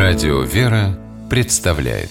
Радио «Вера» представляет.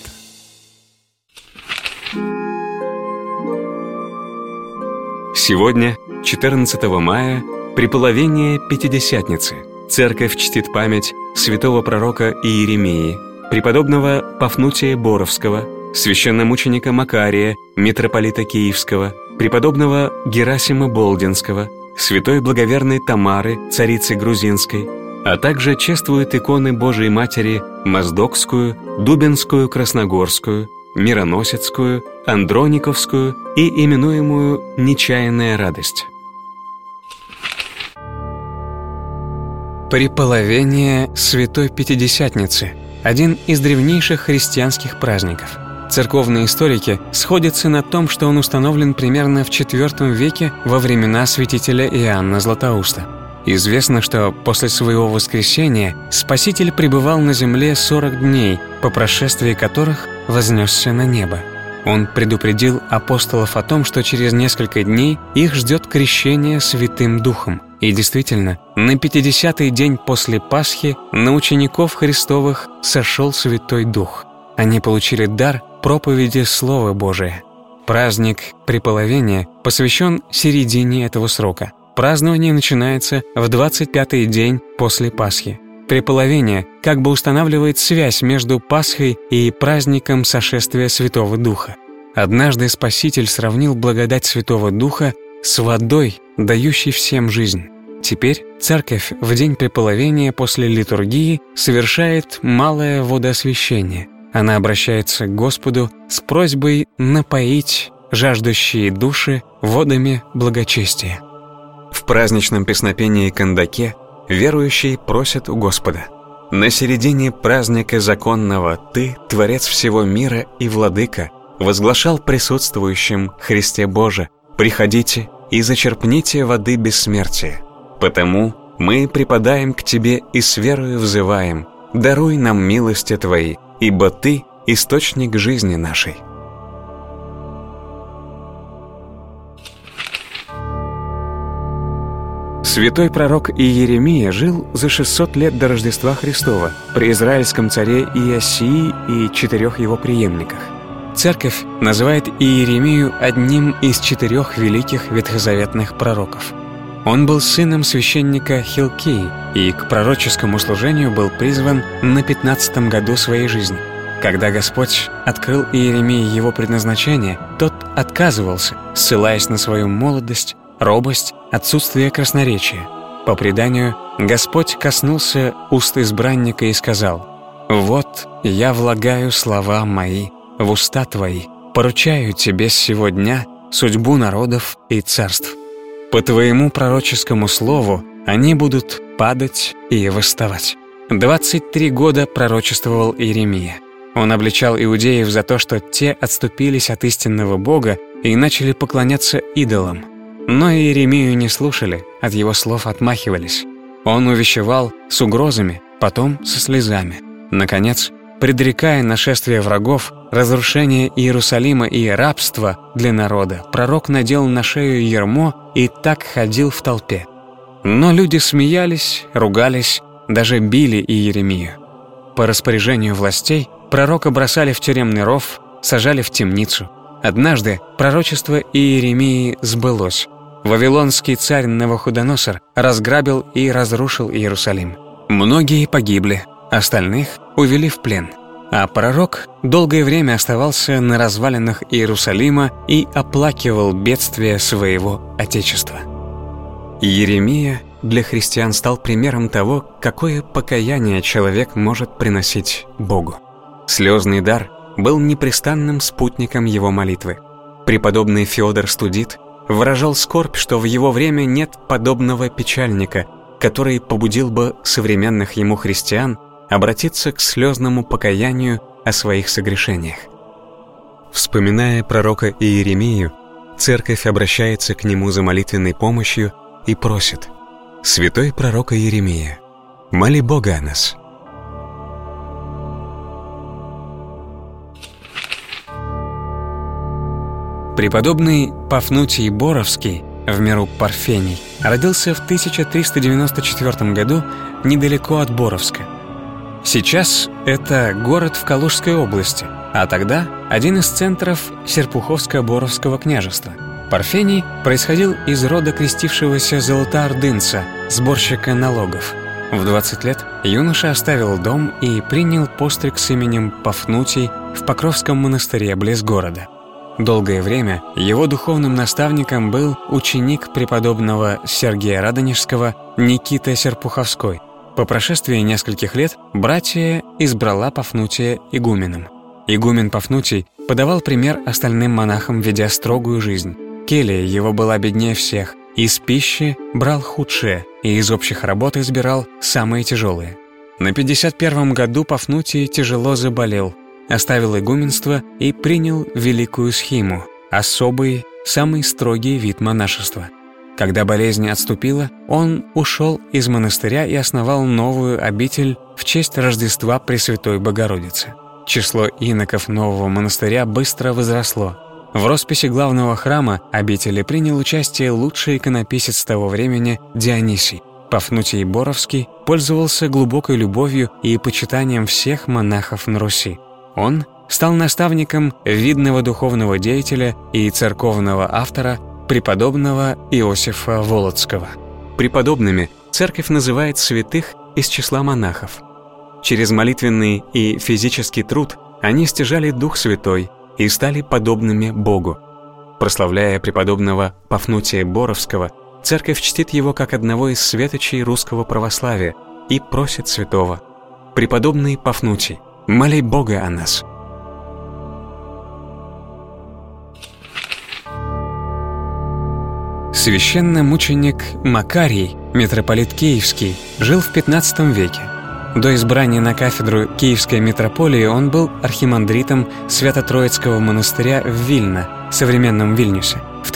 Сегодня, 14 мая, преполовение Пятидесятницы, Церковь чтит память святого пророка Иеремии, преподобного Пафнутия Боровского, священномученика Макария, митрополита Киевского, преподобного Герасима Болдинского, святой благоверной Тамары, царицы Грузинской, а также чествует иконы Божией Матери Моздокскую, Дубинскую, Красногорскую, Мироносецкую, Андрониковскую и именуемую «Нечаянная радость». Преполовение Святой Пятидесятницы – один из древнейших христианских праздников. Церковные историки сходятся на том, что он установлен примерно в IV веке во времена святителя Иоанна Златоуста. Известно, что после своего воскресения Спаситель пребывал на земле 40 дней, по прошествии которых вознесся на небо. Он предупредил апостолов о том, что через несколько дней их ждет крещение Святым Духом. И действительно, на 50-й день после Пасхи на учеников Христовых сошел Святой Дух. Они получили дар проповеди Слова Божия. Праздник Преполовения посвящен середине этого срока. Празднование начинается в 25-й день после Пасхи. Преполовение как бы устанавливает связь между Пасхой и праздником сошествия Святого Духа. Однажды Спаситель сравнил благодать Святого Духа с водой, дающей всем жизнь. Теперь Церковь в день Преполовения после литургии совершает малое водоосвящение. Она обращается к Господу с просьбой напоить жаждущие души водами благочестия. В праздничном песнопении «Кандаке» верующие просят у Господа: «На середине праздника законного Ты, Творец всего мира и Владыка, возглашал присутствующим Христе Боже: приходите и зачерпните воды бессмертия. Потому мы припадаем к Тебе и с верою взываем: даруй нам милости Твои, ибо Ты — источник жизни нашей». Святой пророк Иеремия жил за 600 лет до Рождества Христова при израильском царе Иосии и 4 его преемниках. Церковь называет Иеремию одним из 4 великих ветхозаветных пророков. Он был сыном священника Хилкии и к пророческому служению был призван на 15-м году своей жизни. Когда Господь открыл Иеремии его предназначение, тот отказывался, ссылаясь на свою молодость, робость, отсутствие красноречия. По преданию, Господь коснулся уст избранника и сказал: «Вот я влагаю слова мои в уста твои, поручаю тебе с сего дня судьбу народов и царств. По твоему пророческому слову они будут падать и восставать». 23 года пророчествовал Иеремия. Он обличал иудеев за то, что те отступились от истинного Бога и начали поклоняться идолам. Но Иеремию не слушали, от его слов отмахивались. Он увещевал с угрозами, потом со слезами. Наконец, предрекая нашествие врагов, разрушение Иерусалима и рабство для народа, пророк надел на шею ярмо и так ходил в толпе. Но люди смеялись, ругались, даже били Иеремию. По распоряжению властей пророка бросали в тюремный ров, сажали в темницу. Однажды пророчество Иеремии сбылось. Вавилонский царь Навуходоносор разграбил и разрушил Иерусалим. Многие погибли, остальных увели в плен. А пророк долгое время оставался на развалинах Иерусалима и оплакивал бедствия своего отечества. Иеремия для христиан стал примером того, какое покаяние человек может приносить Богу. Слезный дар был непрестанным спутником его молитвы. Преподобный Феодор Студит выражал скорбь, что в его время нет подобного печальника, который побудил бы современных ему христиан обратиться к слезному покаянию о своих согрешениях. Вспоминая пророка Иеремию, Церковь обращается к нему за молитвенной помощью и просит: «Святой пророк Иеремия, моли Бога о нас». Преподобный Пафнутий Боровский, в миру Парфений, родился в 1394 году недалеко от Боровска. Сейчас это город в Калужской области, а тогда один из центров Серпуховско-Боровского княжества. Парфений происходил из рода крестившегося золотоордынца, сборщика налогов. В 20 лет юноша оставил дом и принял постриг с именем Пафнутий в Покровском монастыре близ города. Долгое время его духовным наставником был ученик преподобного Сергия Радонежского Никита Серпуховской. По прошествии нескольких лет братия избрала Пафнутия игуменом. Игумен Пафнутий подавал пример остальным монахам, ведя строгую жизнь. Келья его была беднее всех, из пищи брал худшее и из общих работ избирал самые тяжелые. На 51-м году Пафнутий тяжело заболел, оставил игуменство и принял великую схиму, особый, самый строгий вид монашества. Когда болезнь отступила, он ушел из монастыря и основал новую обитель в честь Рождества Пресвятой Богородицы. Число иноков нового монастыря быстро возросло. В росписи главного храма обители принял участие лучший иконописец того времени Дионисий. Пафнутий Боровский пользовался глубокой любовью и почитанием всех монахов на Руси. Он стал наставником видного духовного деятеля и церковного автора преподобного Иосифа Волоцкого. Преподобными церковь называет святых из числа монахов. Через молитвенный и физический труд они стяжали Дух Святой и стали подобными Богу. Прославляя преподобного Пафнутия Боровского, церковь чтит его как одного из светочей русского православия и просит святого: «Преподобный Пафнутий, моли Бога о нас». Священномученик Макарий, митрополит Киевский, жил в XV веке. До избрания на кафедру Киевской митрополии он был архимандритом Свято-Троицкого монастыря в Вильно, современном Вильнюсе. В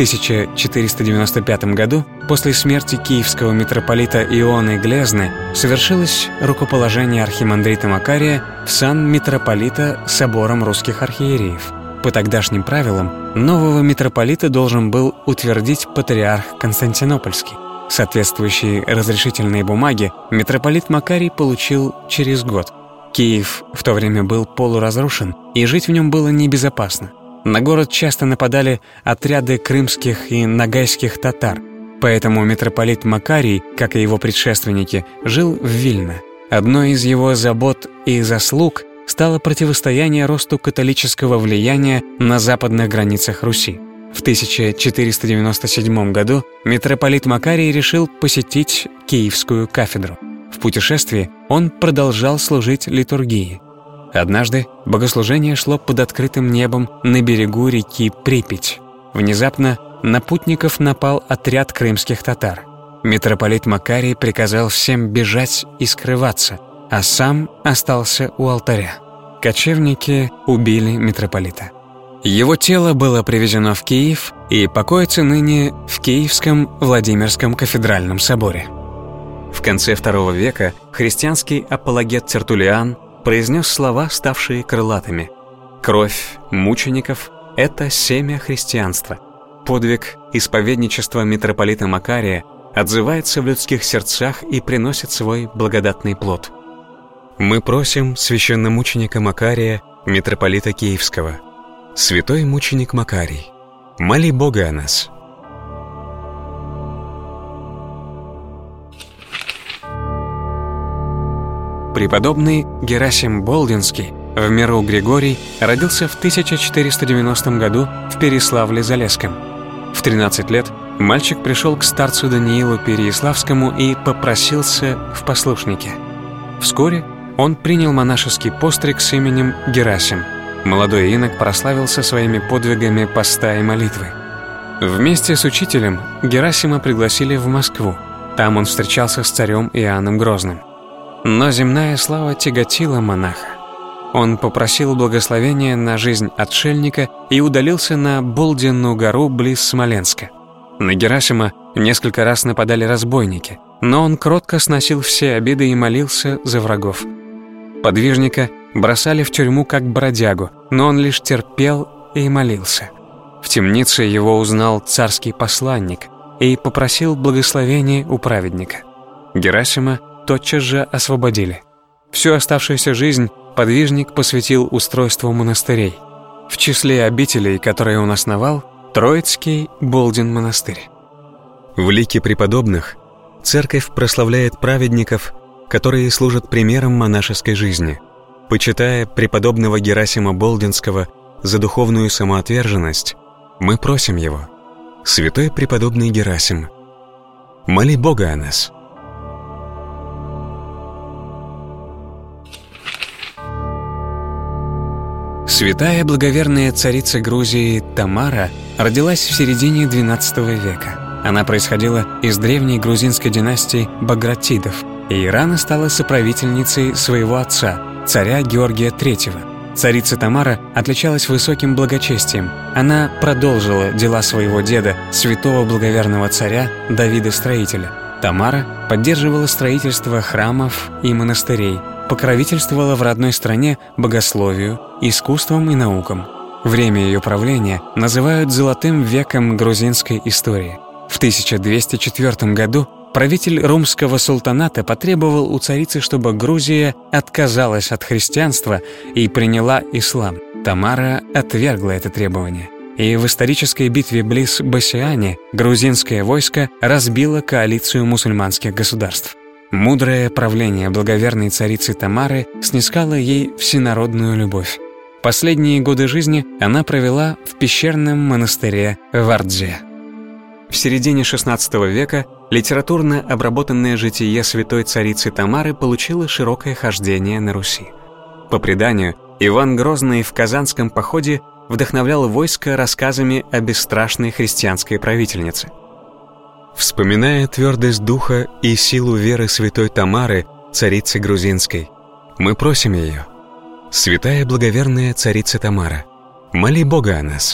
1495 году, после смерти киевского митрополита Ионы Глезны, совершилось рукоположение архимандрита Макария в сан митрополита собором русских архиереев. По тогдашним правилам, нового митрополита должен был утвердить патриарх Константинопольский. Соответствующие разрешительные бумаги митрополит Макарий получил через год. Киев в то время был полуразрушен, и жить в нем было небезопасно. На город часто нападали отряды крымских и ногайских татар, поэтому митрополит Макарий, как и его предшественники, жил в Вильно. Одной из его забот и заслуг стало противостояние росту католического влияния на западных границах Руси. В 1497 году митрополит Макарий решил посетить Киевскую кафедру. В путешествии он продолжал служить литургии. Однажды богослужение шло под открытым небом на берегу реки Припять. Внезапно на путников напал отряд крымских татар. Митрополит Макарий приказал всем бежать и скрываться, а сам остался у алтаря. Кочевники убили митрополита. Его тело было привезено в Киев и покоится ныне в Киевском Владимирском кафедральном соборе. В конце II века христианский апологет Тертуллиан произнес слова, ставшие крылатыми: «Кровь мучеников – это семя христианства». Подвиг исповедничества митрополита Макария отзывается в людских сердцах и приносит свой благодатный плод. Мы просим священномученика Макария, митрополита Киевского: «Святой мученик Макарий, моли Бога о нас». Преподобный Герасим Болдинский, в миру Григорий, родился в 1490 году в Переславле-Залесском. В 13 лет мальчик пришел к старцу Даниилу Переяславскому и попросился в послушники. Вскоре он принял монашеский постриг с именем Герасим. Молодой инок прославился своими подвигами поста и молитвы. Вместе с учителем Герасима пригласили в Москву. Там он встречался с царем Иоанном Грозным. Но земная слава тяготила монаха. Он попросил благословения на жизнь отшельника и удалился на Болдину гору близ Смоленска. На Герасима несколько раз нападали разбойники, но он кротко сносил все обиды и молился за врагов. Подвижника бросали в тюрьму как бродягу, но он лишь терпел и молился. В темнице его узнал царский посланник и попросил благословения у праведника. Герасима тотчас же освободили. Всю оставшуюся жизнь подвижник посвятил устройству монастырей. В числе обителей, которые он основал, Троицкий Болдин монастырь. В лике преподобных церковь прославляет праведников, которые служат примером монашеской жизни. Почитая преподобного Герасима Болдинского за духовную самоотверженность, мы просим его: «Святой преподобный Герасим, моли Бога о нас». Святая благоверная царица Грузии Тамара родилась в середине XII века. Она происходила из древней грузинской династии Багратидов и рано стала соправительницей своего отца, царя Георгия III. Царица Тамара отличалась высоким благочестием. Она продолжила дела своего деда, святого благоверного царя Давида Строителя. Тамара поддерживала строительство храмов и монастырей, покровительствовала в родной стране богословию, искусствам и наукам. Время ее правления называют «золотым веком грузинской истории». В 1204 году правитель румского султаната потребовал у царицы, чтобы Грузия отказалась от христианства и приняла ислам. Тамара отвергла это требование. И в исторической битве близ Басиани грузинское войско разбило коалицию мусульманских государств. Мудрое правление благоверной царицы Тамары снискало ей всенародную любовь. Последние годы жизни она провела в пещерном монастыре в Ардзе. В середине XVI века литературно обработанное житие святой царицы Тамары получило широкое хождение на Руси. По преданию, Иван Грозный в Казанском походе вдохновлял войско рассказами о бесстрашной христианской правительнице. Вспоминая твердость духа и силу веры святой Тамары, царицы грузинской, мы просим ее: «Святая благоверная царица Тамара, моли Бога о нас».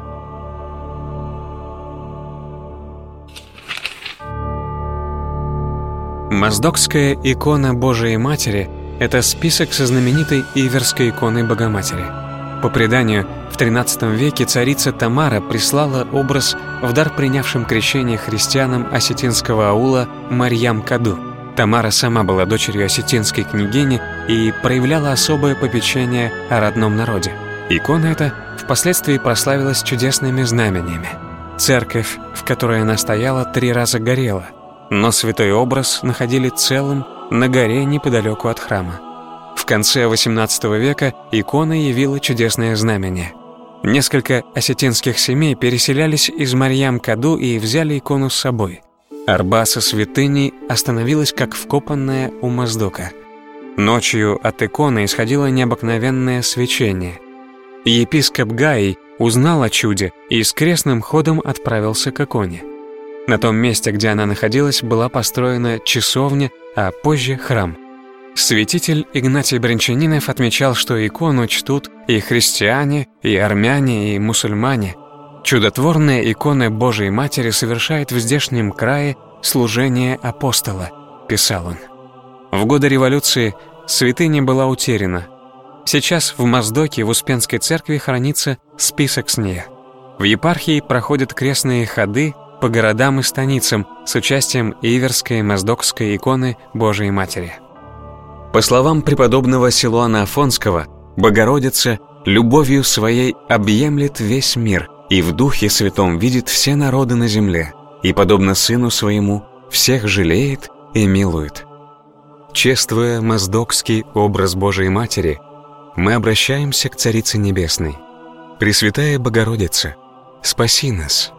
Моздокская икона Божией Матери – это список со знаменитой Иверской иконой Богоматери. По преданию, в XIII веке царица Тамара прислала образ в дар принявшим крещение христианам осетинского аула Марьям-Каду. Тамара сама была дочерью осетинской княгини и проявляла особое попечение о родном народе. Икона эта впоследствии прославилась чудесными знамениями. Церковь, в которой она стояла, 3 раза горела, но святой образ находили целым на горе неподалеку от храма. В конце XVIII века икона явила чудесное знамение. Несколько осетинских семей переселялись из Марьям-Каду и взяли икону с собой. Арба со святыней остановилась как вкопанная у Моздока. Ночью от иконы исходило необыкновенное свечение. Епископ Гаий узнал о чуде и с крестным ходом отправился к иконе. На том месте, где она находилась, была построена часовня, а позже храм. Святитель Игнатий Брянчанинов отмечал, что икону чтут и христиане, и армяне, и мусульмане. Чудотворная икона Божией Матери совершает в здешнем крае служение апостола, писал он. В годы революции святыня была утеряна. Сейчас в Моздоке в Успенской церкви хранится список с ней. В епархии проходят крестные ходы по городам и станицам с участием Иверской и Моздокской иконы Божией Матери. По словам преподобного Силуана Афонского, Богородица любовью своей объемлет весь мир и в Духе Святом видит все народы на земле, и, подобно Сыну Своему, всех жалеет и милует. Чествуя моздокский образ Божией Матери, мы обращаемся к Царице Небесной. Пресвятая Богородица, спаси нас!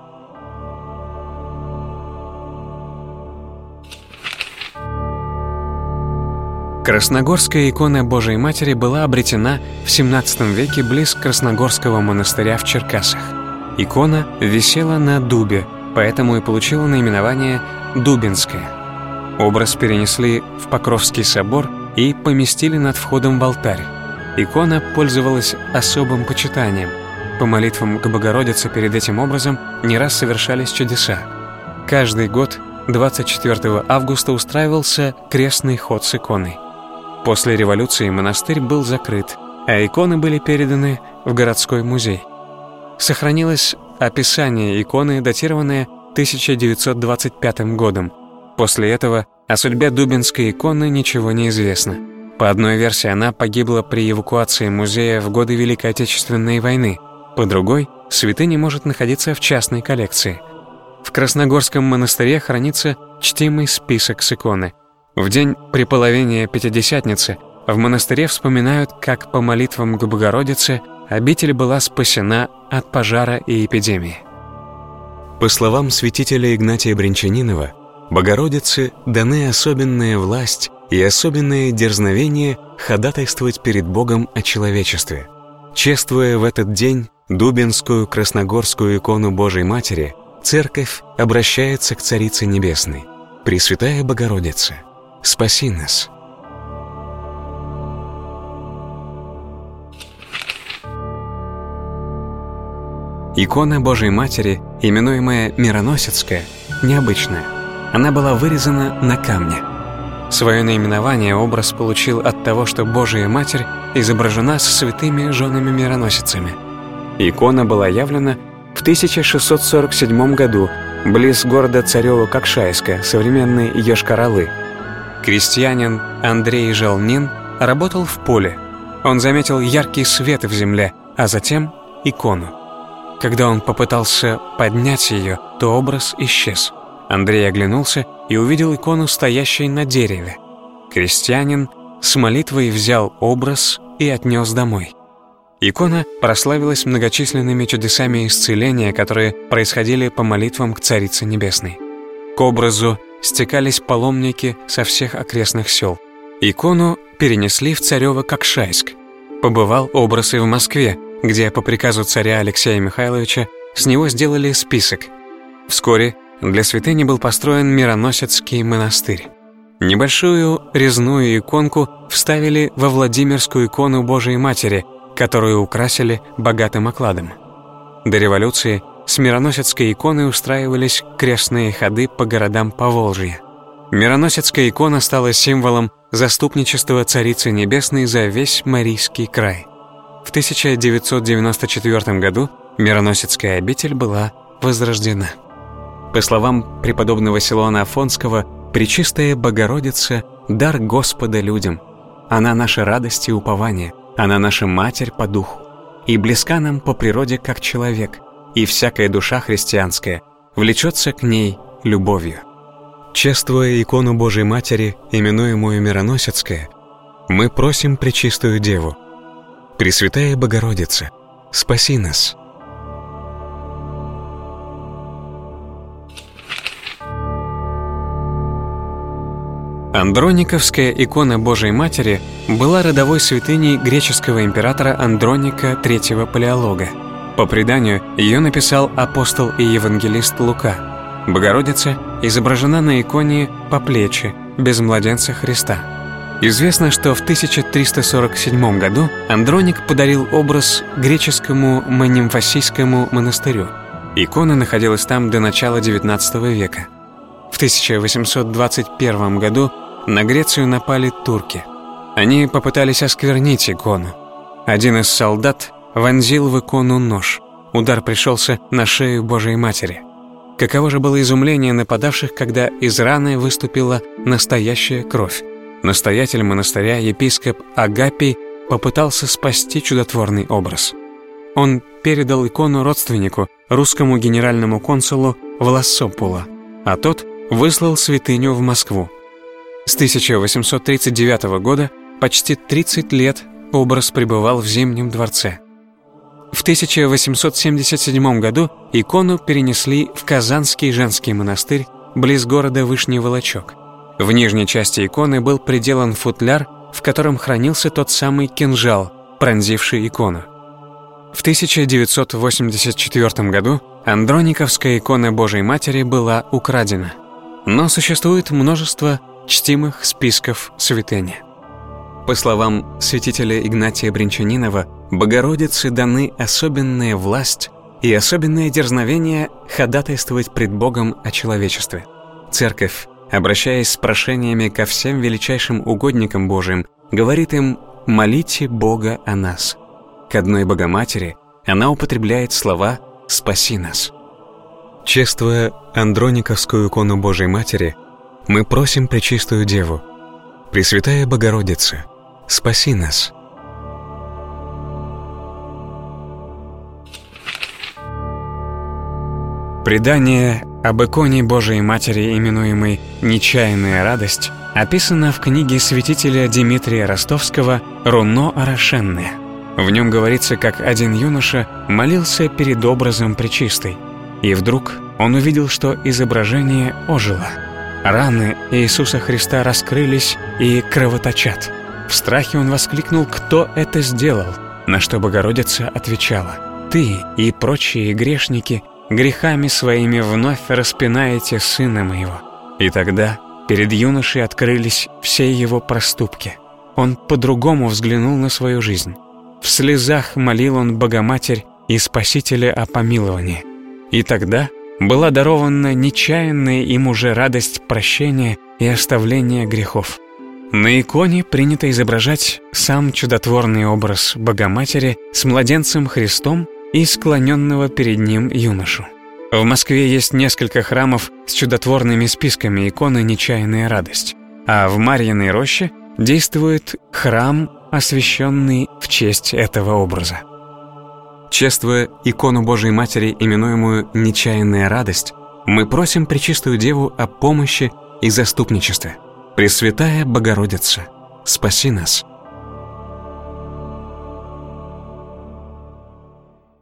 Красногорская икона Божией Матери была обретена в XVII веке близ Красногорского монастыря в Черкасах. Икона висела на дубе, поэтому и получила наименование «Дубинская». Образ перенесли в Покровский собор и поместили над входом в алтарь. Икона пользовалась особым почитанием. По молитвам к Богородице перед этим образом не раз совершались чудеса. Каждый год 24 августа устраивался крестный ход с иконой. После революции монастырь был закрыт, а иконы были переданы в городской музей. Сохранилось описание иконы, датированное 1925 годом. После этого о судьбе Дубинской иконы ничего не известно. По одной версии, она погибла при эвакуации музея в годы Великой Отечественной войны. По другой, святыня может находиться в частной коллекции. В Красногорском монастыре хранится чтимый список с иконы. В день преполовения Пятидесятницы в монастыре вспоминают, как по молитвам к Богородице обитель была спасена от пожара и эпидемии. По словам святителя Игнатия Бринчанинова, Богородице даны особенная власть и особенное дерзновение ходатайствовать перед Богом о человечестве. Чествуя в этот день Дубинскую красногорскую икону Божией Матери, Церковь обращается к Царице Небесной: «Пресвятая Богородица, спаси нас». Икона Божией Матери, именуемая Мироносецкая, необычная. Она была вырезана на камне. Свое наименование образ получил от того, что Божия Матерь изображена со святыми женами-мироносицами. Икона была явлена в 1647 году близ города Царево-Кокшайска, современной Йошкар-Олы. Крестьянин Андрей Желнин работал в поле. Он заметил яркий свет в земле, а затем икону. Когда он попытался поднять ее, то образ исчез. Андрей оглянулся и увидел икону, стоящей на дереве. Крестьянин с молитвой взял образ и отнес домой. Икона прославилась многочисленными чудесами исцеления, которые происходили по молитвам к Царице Небесной. К образу стекались паломники со всех окрестных сел. Икону перенесли в Царево-Кокшайск. Побывал образ и в Москве, где по приказу царя Алексея Михайловича с него сделали список. Вскоре для святыни был построен Мироносецкий монастырь. Небольшую резную иконку вставили во Владимирскую икону Божией Матери, которую украсили богатым окладом. До революции с Мироносецкой иконой устраивались крестные ходы по городам Поволжья. Мироносецкая икона стала символом заступничества Царицы Небесной за весь Марийский край. В 1994 году Мироносецкая обитель была возрождена. По словам преподобного Силуана Афонского, Пречистая Богородица – дар Господа людям. Она наша радость и упование, она наша Матерь по духу, и близка нам по природе как человек, и всякая душа христианская влечется к ней любовью. Чествуя икону Божией Матери, именуемую Мироносецкая, мы просим Пречистую Деву: «Пресвятая Богородица, спаси нас». Андрониковская икона Божией Матери была родовой святыней греческого императора Андроника III Палеолога. По преданию, ее написал апостол и евангелист Лука. Богородица изображена на иконе по плечи, без младенца Христа. Известно, что в 1347 году Андроник подарил образ греческому Манимфасийскому монастырю. Икона находилась там до начала XIX века. В 1821 году на Грецию напали турки. Они попытались осквернить икону. Один из солдат вонзил в икону нож. Удар пришелся на шею Божией Матери. Каково же было изумление нападавших, когда из раны выступила настоящая кровь. Настоятель монастыря, епископ Агапий, попытался спасти чудотворный образ. Он передал икону родственнику, русскому генеральному консулу Влассопула, а тот выслал святыню в Москву. С 1839 года почти 30 лет образ пребывал в Зимнем дворце. В 1877 году икону перенесли в Казанский женский монастырь близ города Вышний Волочек. В нижней части иконы был приделан футляр, в котором хранился тот самый кинжал, пронзивший икону. В 1984 году Андрониковская икона Божией Матери была украдена. Но существует множество чтимых списков святыни. По словам святителя Игнатия Бринчанинова, Богородице даны особенная власть и особенное дерзновение ходатайствовать пред Богом о человечестве. Церковь, обращаясь с прошениями ко всем величайшим угодникам Божиим, говорит им: «Молите Бога о нас». К одной Богоматери она употребляет слова «спаси нас». Чествуя Андрониковскую икону Божией Матери, мы просим Пречистую Деву: «Пресвятая Богородица, спаси нас. Предание об иконе Божией Матери, именуемой «Нечаянная радость», описано в книге святителя Дмитрия Ростовского «Руно Орошенное». В нем говорится, как один юноша молился перед образом Пречистой, и вдруг он увидел, что изображение ожило. Раны Иисуса Христа раскрылись и кровоточат. В страхе он воскликнул: «Кто это сделал?» На что Богородица отвечала: «Ты и прочие грешники грехами своими вновь распинаете Сына Моего». И тогда перед юношей открылись все его проступки. Он по-другому взглянул на свою жизнь. В слезах молил он Богоматерь и Спасителя о помиловании. И тогда была дарована нечаянная им уже радость прощения и оставления грехов. На иконе принято изображать сам чудотворный образ Богоматери с младенцем Христом и склоненного перед ним юношу. В Москве есть несколько храмов с чудотворными списками иконы «Нечаянная радость», а в Марьиной роще действует храм, освященный в честь этого образа. Чествуя икону Божией Матери, именуемую «Нечаянная радость», мы просим Пречистую Деву о помощи и заступничестве. Пресвятая Богородица, спаси нас.